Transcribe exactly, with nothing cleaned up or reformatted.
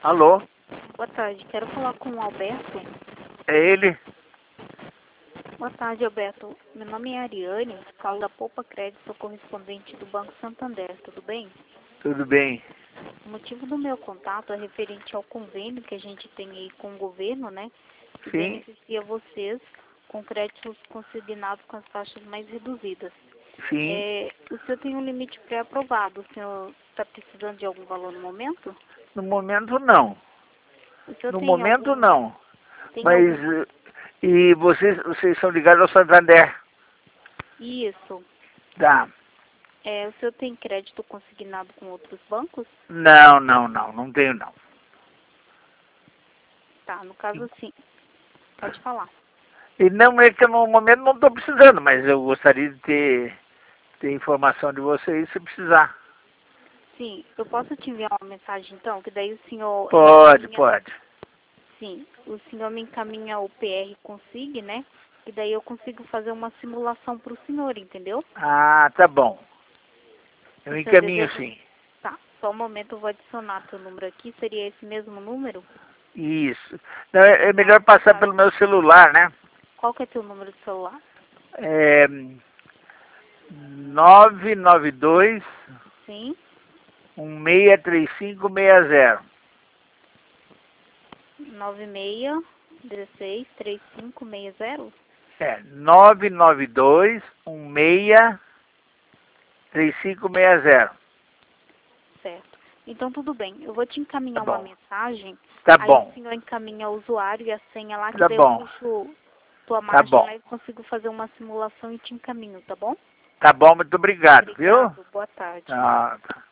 Alô? Boa tarde, quero falar com o Alberto. É ele? Boa tarde, Alberto. Meu nome é Ariane, falo da Poupa Crédito, sou correspondente do Banco Santander, tudo bem? Tudo bem. O motivo do meu contato é referente ao convênio que a gente tem aí com o governo, né? Que Sim, beneficia vocês com créditos consignados com as taxas mais reduzidas. sim. É, o senhor tem um limite pré-aprovado, o senhor está precisando de algum valor no momento? No momento não. O senhor No tem momento algum, não. tem Mas algum, eh, e vocês, vocês são ligados ao Santander? isso, Tá. é, o senhor tem crédito consignado com outros bancos? Não, não, não, não tenho não. Tá, no caso sim, pode falar. E não é que no momento não estou precisando, mas eu gostaria de ter, ter informação de vocês se precisar. Sim, eu posso te enviar uma mensagem então, que daí o senhor Pode, encaminha, pode. sim, o senhor me encaminha o P R Consig, né? E daí eu consigo fazer uma simulação para o senhor, entendeu? Ah, tá bom. Eu O senhor encaminho deseja? sim. Tá, só um momento eu vou adicionar teu número aqui, seria esse mesmo número? Isso. Não, é é melhor Tá, passar pelo meu celular, né? qual que é teu número de celular? É nove nove dois, Sim, um seis três cinco seis zero. nove seis dezesseis trinta e cinco sessenta? É nove nove dois, um seis três cinco seis zero. Certo. Então tudo bem, eu vou te Tá encaminhar uma bom. mensagem, Tá aí o bom. senhor encaminha o usuário e a senha lá, que Tá daí eu bom. puxo tua Tá margem bom. lá e consigo fazer uma simulação e te encaminho, tá bom? Tá bom, muito obrigado, viu? Obrigado, boa tarde. Ah, tá.